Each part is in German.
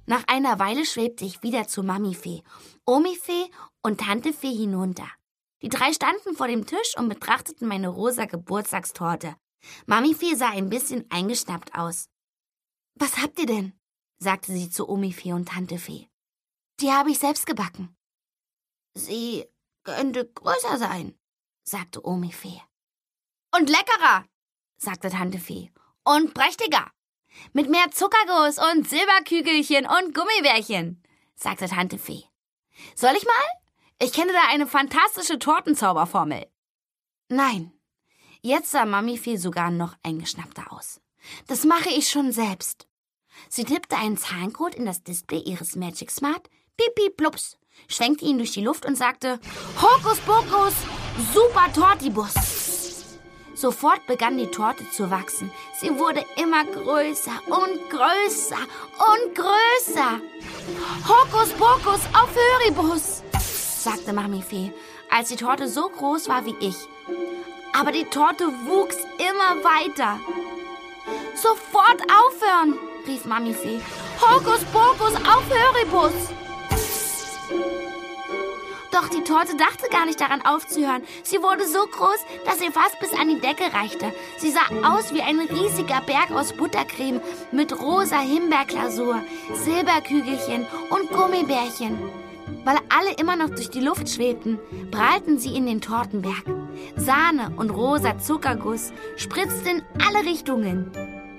Nach einer Weile schwebte ich wieder zu Mamifee, Omifee und Tante Fee hinunter. Die 3 standen vor dem Tisch und betrachteten meine rosa Geburtstagstorte. Mamifee sah ein bisschen eingeschnappt aus. »Was habt ihr denn?« sagte sie zu Omifee und Tante Fee. »Die habe ich selbst gebacken.« »Sie könnte größer sein«, sagte Omifee. »Und leckerer«, sagte Tante Fee. »Und prächtiger. Mit mehr Zuckerguss und Silberkügelchen und Gummibärchen«, sagte Tante Fee. »Soll ich mal? Ich kenne da eine fantastische Tortenzauberformel.« »Nein.« Jetzt sah Mamifee sogar noch eingeschnappter aus. »Das mache ich schon selbst.« Sie tippte einen Zahlencode in das Display ihres Magic Smart, pipi plups, schwenkte ihn durch die Luft und sagte, »Hokus Pokus, super Tortibus!« Sofort begann die Torte zu wachsen. Sie wurde immer größer und größer und größer. »Hokus Pokus auf Höribus«, sagte Mamifee, als die Torte so groß war wie ich. Aber die Torte wuchs immer weiter. »Sofort aufhören«, rief Mamifee. »Hokus Pokus auf Höribus!« Doch die Torte dachte gar nicht daran aufzuhören. Sie wurde so groß, dass sie fast bis an die Decke reichte. Sie sah aus wie ein riesiger Berg aus Buttercreme mit rosa Himbeerglasur, Silberkügelchen und Gummibärchen. Weil alle immer noch durch die Luft schwebten, prallten sie in den Tortenberg. Sahne und rosa Zuckerguss spritzten in alle Richtungen.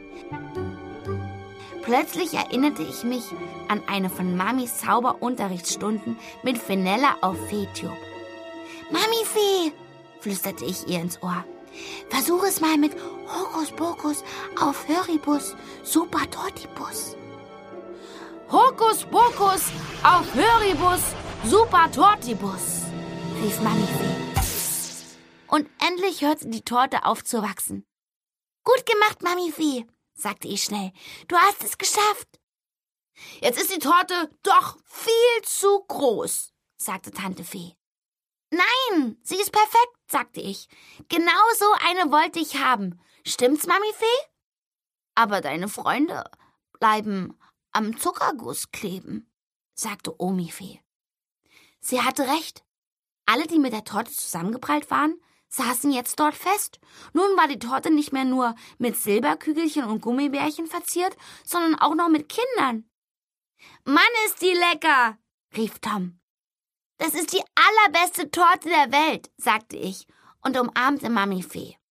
Plötzlich erinnerte ich mich an eine von Mamis Zauberunterrichtsstunden mit Fenella auf Feetube. »Mamifee«, flüsterte ich ihr ins Ohr, »versuch es mal mit Hokus Pokus auf Höribus, super Tortibus.« »Hokus Pokus auf Höribus, super Tortibus«, rief Mamifee. Und endlich hörte die Torte auf zu wachsen. »Gut gemacht, Mamifee«, sagte ich schnell. »Du hast es geschafft.« »Jetzt ist die Torte doch viel zu groß«, sagte Tante Fee. »Nein, sie ist perfekt«, sagte ich. »Genau so eine wollte ich haben. Stimmt's, Mamifee?« »Aber deine Freunde bleiben am Zuckerguss kleben«, sagte Omifee. Sie hatte recht. Alle, die mit der Torte zusammengeprallt waren, saßen jetzt dort fest. Nun war die Torte nicht mehr nur mit Silberkügelchen und Gummibärchen verziert, sondern auch noch mit Kindern. »Mann, ist die lecker«, rief Tom. »Das ist die allerbeste Torte der Welt«, sagte ich und umarmte Mamifee.